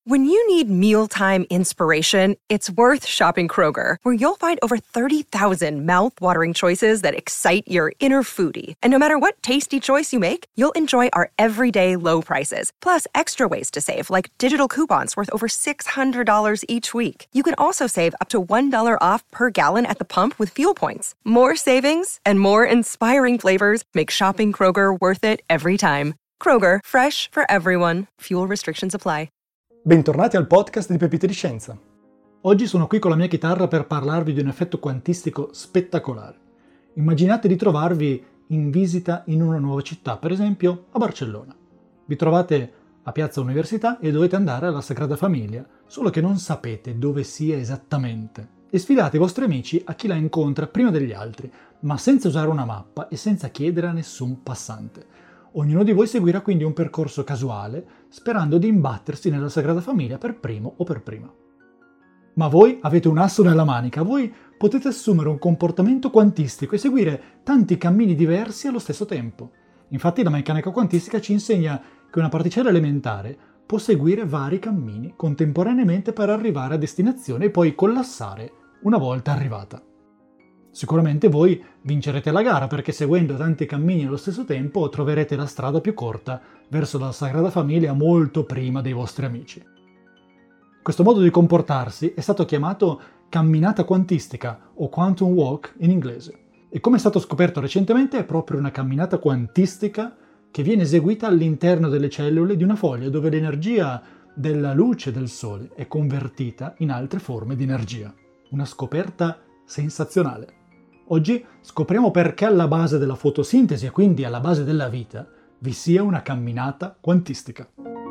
When you need mealtime inspiration, it's worth shopping Kroger, where you'll find over 30,000 mouth-watering choices that excite your inner foodie. And no matter what tasty choice you make, you'll enjoy our everyday low prices, plus extra ways to save, like digital coupons worth over $600 each week. You can also save up to $1 off per gallon at the pump with fuel points. More savings and more inspiring flavors make shopping Kroger worth it every time. Kroger, fresh for everyone. Fuel restrictions apply. Bentornati al podcast di Pepite di Scienza. Oggi sono qui con la mia chitarra per parlarvi di un effetto quantistico spettacolare. Immaginate di trovarvi in visita in una nuova città, per esempio a Barcellona. Vi trovate a Piazza Università e dovete andare alla Sagrada Famiglia, solo che non sapete dove sia esattamente. E sfidate i vostri amici a chi la incontra prima degli altri, ma senza usare una mappa e senza chiedere a nessun passante. Ognuno di voi seguirà quindi un percorso casuale, sperando di imbattersi nella Sagrada Famiglia per primo o per prima. Ma voi avete un asso nella manica, voi potete assumere un comportamento quantistico e seguire tanti cammini diversi allo stesso tempo. Infatti la meccanica quantistica ci insegna che una particella elementare può seguire vari cammini contemporaneamente per arrivare a destinazione e poi collassare una volta arrivata. Sicuramente voi vincerete la gara perché seguendo tanti cammini allo stesso tempo troverete la strada più corta verso la Sagrada Famiglia molto prima dei vostri amici. Questo modo di comportarsi è stato chiamato camminata quantistica o quantum walk in inglese e come è stato scoperto recentemente è proprio una camminata quantistica che viene eseguita all'interno delle cellule di una foglia dove l'energia della luce del Sole è convertita in altre forme di energia. Una scoperta sensazionale. Oggi scopriamo perché alla base della fotosintesi e quindi alla base della vita vi sia una camminata quantistica.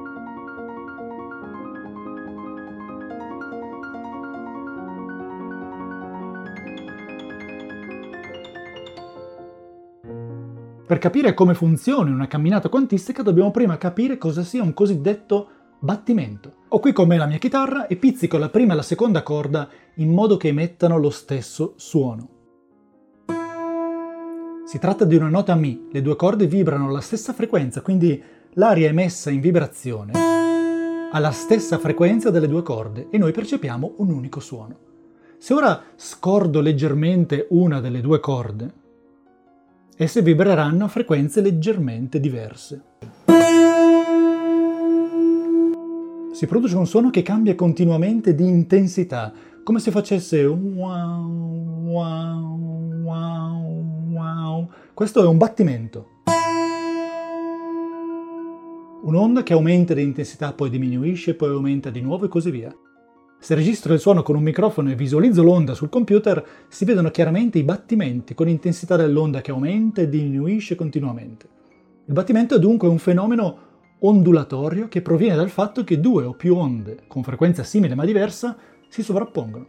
Per capire come funzioni una camminata quantistica dobbiamo prima capire cosa sia un cosiddetto battimento. Ho qui con me la mia chitarra e pizzico la prima e la seconda corda in modo che emettano lo stesso suono. Si tratta di una nota Mi, le due corde vibrano alla stessa frequenza, quindi l'aria emessa in vibrazione ha la stessa frequenza delle due corde e noi percepiamo un unico suono. Se ora scordo leggermente una delle due corde, esse vibreranno a frequenze leggermente diverse. Si produce un suono che cambia continuamente di intensità, come se facesse un wow, wow, wow, wow. Questo è un battimento. Un'onda che aumenta di intensità, poi diminuisce, poi aumenta di nuovo e così via. Se registro il suono con un microfono e visualizzo l'onda sul computer, si vedono chiaramente i battimenti con l'intensità dell'onda che aumenta e diminuisce continuamente. Il battimento è dunque un fenomeno ondulatorio che proviene dal fatto che due o più onde con frequenza simile ma diversa si sovrappongono.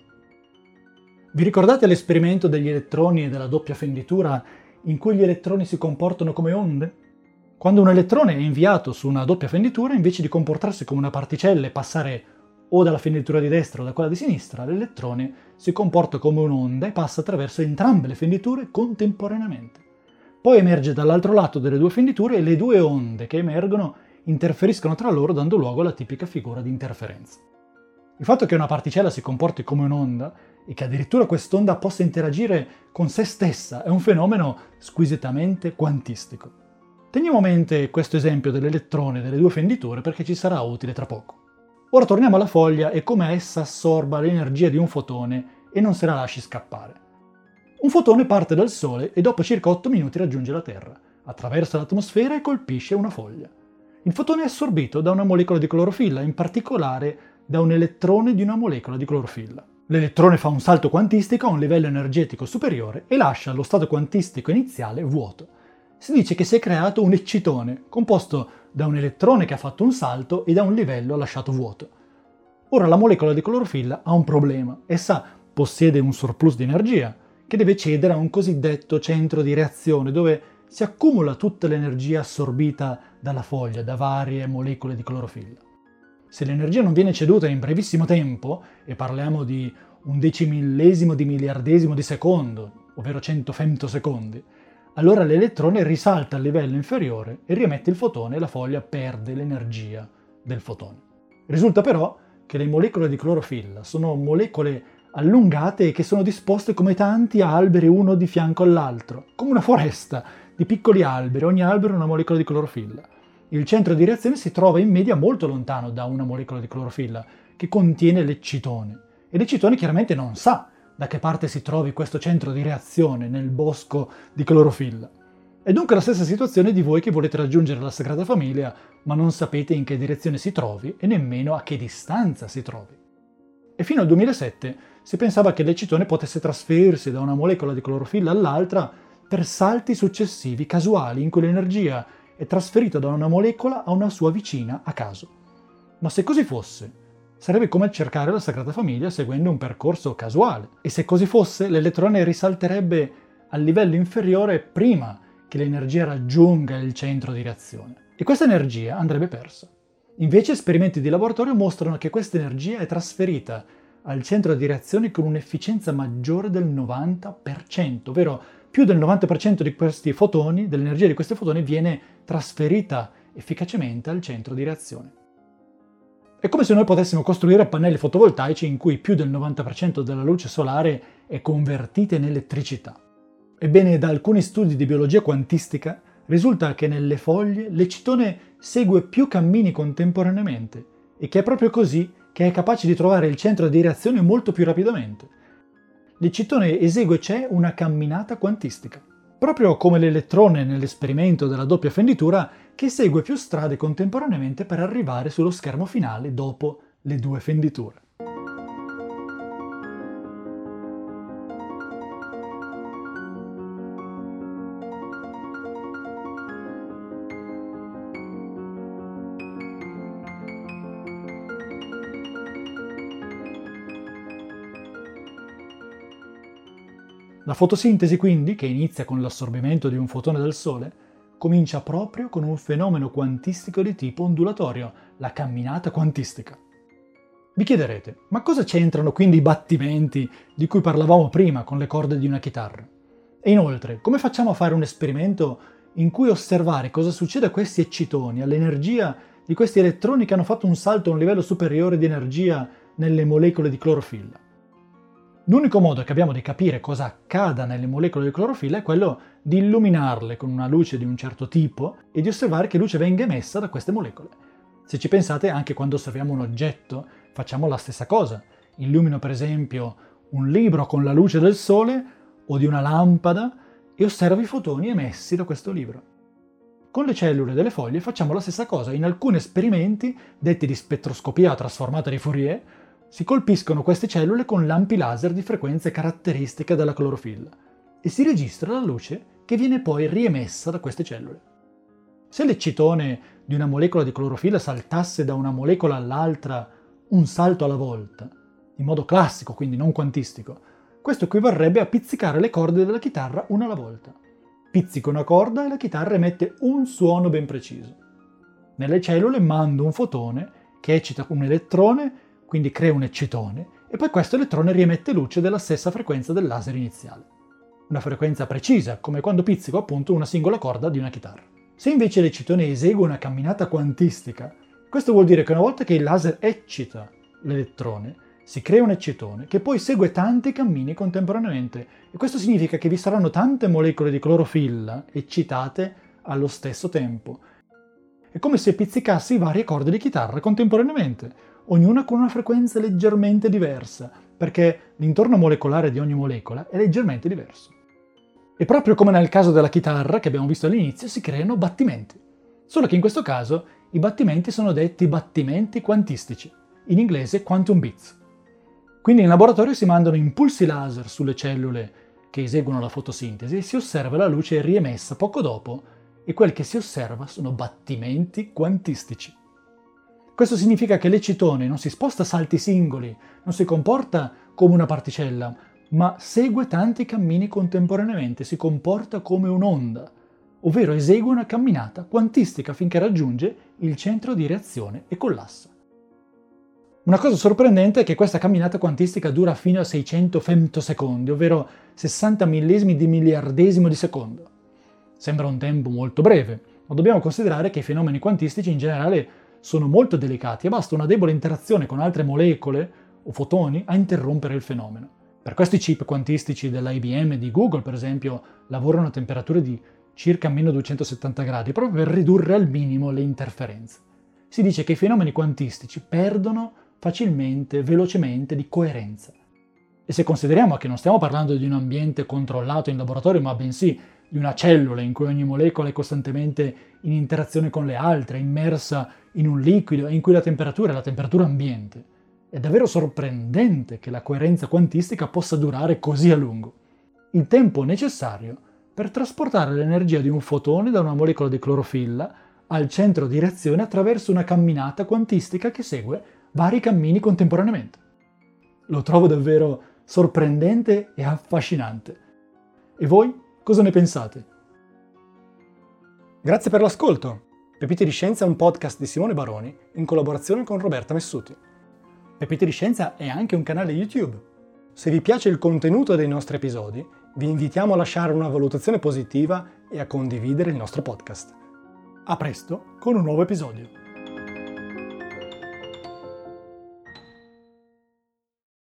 Vi ricordate l'esperimento degli elettroni e della doppia fenditura in cui gli elettroni si comportano come onde? Quando un elettrone è inviato su una doppia fenditura, invece di comportarsi come una particella e passare o dalla fenditura di destra o da quella di sinistra, l'elettrone si comporta come un'onda e passa attraverso entrambe le fenditure contemporaneamente. Poi emerge dall'altro lato delle due fenditure e le due onde che emergono interferiscono tra loro dando luogo alla tipica figura di interferenza. Il fatto che una particella si comporti come un'onda e che addirittura quest'onda possa interagire con se stessa è un fenomeno squisitamente quantistico. Teniamo a mente questo esempio dell'elettrone e delle due fenditure perché ci sarà utile tra poco. Ora torniamo alla foglia e come essa assorba l'energia di un fotone e non se la lasci scappare. Un fotone parte dal Sole e dopo circa 8 minuti raggiunge la Terra, attraversa l'atmosfera e colpisce una foglia. Il fotone è assorbito da una molecola di clorofilla, in particolare da un elettrone di una molecola di clorofilla. L'elettrone fa un salto quantistico a un livello energetico superiore e lascia lo stato quantistico iniziale vuoto. Si dice che si è creato un eccitone, composto da un elettrone che ha fatto un salto e da un livello lasciato vuoto. Ora la molecola di clorofilla ha un problema. Essa possiede un surplus di energia, che deve cedere a un cosiddetto centro di reazione, dove si accumula tutta l'energia assorbita dalla foglia, da varie molecole di clorofilla. Se l'energia non viene ceduta in brevissimo tempo, e parliamo di un decimillesimo di miliardesimo di secondo, ovvero 100 femtosecondi, allora l'elettrone risalta al livello inferiore e riemette il fotone e la foglia perde l'energia del fotone. Risulta però che le molecole di clorofilla sono molecole allungate e che sono disposte come tanti alberi uno di fianco all'altro, come una foresta di piccoli alberi, ogni albero è una molecola di clorofilla. Il centro di reazione si trova in media molto lontano da una molecola di clorofilla, che contiene l'eccitone. E l'eccitone chiaramente non sa da che parte si trovi questo centro di reazione nel bosco di clorofilla. È dunque la stessa situazione di voi che volete raggiungere la Sagrada Famiglia, ma non sapete in che direzione si trovi e nemmeno a che distanza si trovi. E fino al 2007 si pensava che l'eccitone potesse trasferirsi da una molecola di clorofilla all'altra per salti successivi casuali in cui l'energia è trasferita da una molecola a una sua vicina a caso. Ma se così fosse, sarebbe come cercare la Sagrada Famiglia seguendo un percorso casuale. E se così fosse, l'elettrone risalterebbe al livello inferiore prima che l'energia raggiunga il centro di reazione. E questa energia andrebbe persa. Invece esperimenti di laboratorio mostrano che questa energia è trasferita al centro di reazione con un'efficienza maggiore del 90%, ovvero più del 90% di questi fotoni, dell'energia di questi fotoni, viene trasferita efficacemente al centro di reazione. È come se noi potessimo costruire pannelli fotovoltaici in cui più del 90% della luce solare è convertita in elettricità. Ebbene, da alcuni studi di biologia quantistica risulta che nelle foglie l'eccitone segue più cammini contemporaneamente e che è proprio così che è capace di trovare il centro di reazione molto più rapidamente. L'eccitone esegue una camminata quantistica, proprio come l'elettrone nell'esperimento della doppia fenditura che segue più strade contemporaneamente per arrivare sullo schermo finale dopo le due fenditure. La fotosintesi quindi, che inizia con l'assorbimento di un fotone dal Sole, comincia proprio con un fenomeno quantistico di tipo ondulatorio, la camminata quantistica. Vi chiederete, ma cosa c'entrano quindi i battimenti di cui parlavamo prima con le corde di una chitarra? E inoltre, come facciamo a fare un esperimento in cui osservare cosa succede a questi eccitoni, all'energia di questi elettroni che hanno fatto un salto a un livello superiore di energia nelle molecole di clorofilla? L'unico modo che abbiamo di capire cosa accada nelle molecole di clorofilla è quello di illuminarle con una luce di un certo tipo e di osservare che luce venga emessa da queste molecole. Se ci pensate, anche quando osserviamo un oggetto, facciamo la stessa cosa. Illumino per esempio un libro con la luce del sole o di una lampada e osservo i fotoni emessi da questo libro. Con le cellule delle foglie facciamo la stessa cosa. In alcuni esperimenti, detti di spettroscopia trasformata di Fourier, si colpiscono queste cellule con lampi laser di frequenze caratteristiche della clorofilla e si registra la luce che viene poi riemessa da queste cellule. Se l'eccitone di una molecola di clorofilla saltasse da una molecola all'altra un salto alla volta, in modo classico, quindi non quantistico, questo equivarrebbe a pizzicare le corde della chitarra una alla volta. Pizzico una corda e la chitarra emette un suono ben preciso. Nelle cellule mando un fotone che eccita un elettrone, quindi crea un eccitone, e poi questo elettrone riemette luce della stessa frequenza del laser iniziale. Una frequenza precisa, come quando pizzico appunto una singola corda di una chitarra. Se invece l'eccitone esegue una camminata quantistica, questo vuol dire che una volta che il laser eccita l'elettrone, si crea un eccitone che poi segue tanti cammini contemporaneamente, e questo significa che vi saranno tante molecole di clorofilla eccitate allo stesso tempo. È come se pizzicassi varie corde di chitarra contemporaneamente, ognuna con una frequenza leggermente diversa, perché l'intorno molecolare di ogni molecola è leggermente diverso. E proprio come nel caso della chitarra che abbiamo visto all'inizio, si creano battimenti. Solo che in questo caso i battimenti sono detti battimenti quantistici, in inglese quantum bits. Quindi in laboratorio si mandano impulsi laser sulle cellule che eseguono la fotosintesi e si osserva la luce riemessa poco dopo, e quel che si osserva sono battimenti quantistici. Questo significa che l'eccitone non si sposta a salti singoli, non si comporta come una particella, ma segue tanti cammini contemporaneamente, si comporta come un'onda, ovvero esegue una camminata quantistica finché raggiunge il centro di reazione e collassa. Una cosa sorprendente è che questa camminata quantistica dura fino a 600 femtosecondi, ovvero 60 millesimi di miliardesimo di secondo. Sembra un tempo molto breve, ma dobbiamo considerare che i fenomeni quantistici in generale sono molto delicati e basta una debole interazione con altre molecole o fotoni a interrompere il fenomeno. Per questo i chip quantistici dell'IBM e di Google, per esempio, lavorano a temperature di circa meno 270 gradi, proprio per ridurre al minimo le interferenze. Si dice che i fenomeni quantistici perdono facilmente, velocemente di coerenza. E se consideriamo che non stiamo parlando di un ambiente controllato in laboratorio, ma bensì di una cellula in cui ogni molecola è costantemente in interazione con le altre, immersa in un liquido e in cui la temperatura è la temperatura ambiente, è davvero sorprendente che la coerenza quantistica possa durare così a lungo. Il tempo necessario per trasportare l'energia di un fotone da una molecola di clorofilla al centro di reazione attraverso una camminata quantistica che segue vari cammini contemporaneamente. Lo trovo davvero sorprendente e affascinante. E voi cosa ne pensate? Grazie per l'ascolto! Pepite di Scienza è un podcast di Simone Baroni in collaborazione con Roberta Messuti. Pepite di Scienza è anche un canale YouTube. Se vi piace il contenuto dei nostri episodi, vi invitiamo a lasciare una valutazione positiva e a condividere il nostro podcast. A presto con un nuovo episodio!